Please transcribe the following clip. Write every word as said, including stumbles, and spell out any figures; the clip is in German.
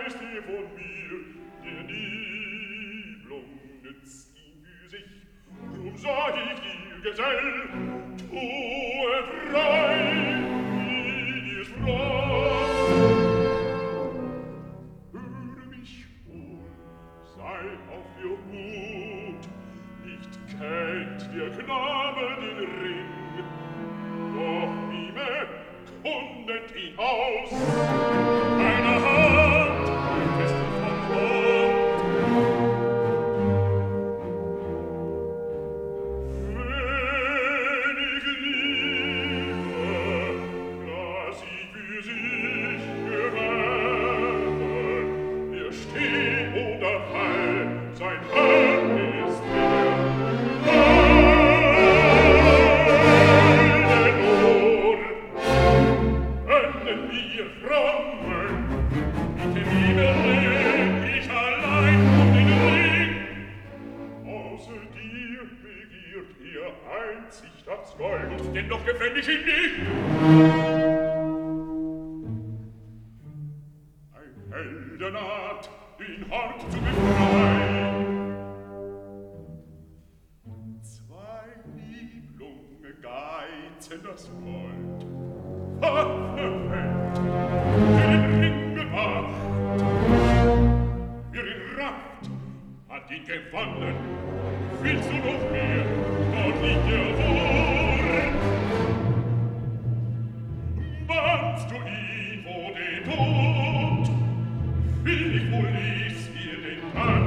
weist ihr von mir, der Niblung nützt ihn für sich. Drum sag ich dir, Gesell, tue frei, wie dir's fragt. Höre mich wohl, sei auf der Hut, nicht kennt der Knabe den Ring, doch Mime kundet ihn aus. Eine Hand ist vom Mund. Wenig Liebe, lass sie für sich gewähren. Er steht oder fall, sein Herr ist der. Wir Frommen, mit dem Liebe red ich allein um den Ring. Außer dir begiert er einzig das Gold, denn doch gefällt ich ihn nicht. Ein Heldenart, den Hort zu befreien. Zwei Niblunge geizen das Gold. Verfällt, für den Ring bewacht, für ihn rafft, hat ihn gewonnen. Willst du noch mehr? Dort liegt der Wurm. Bannst du ihn vor den Tod? Will ich wohl ließ ihr den Tag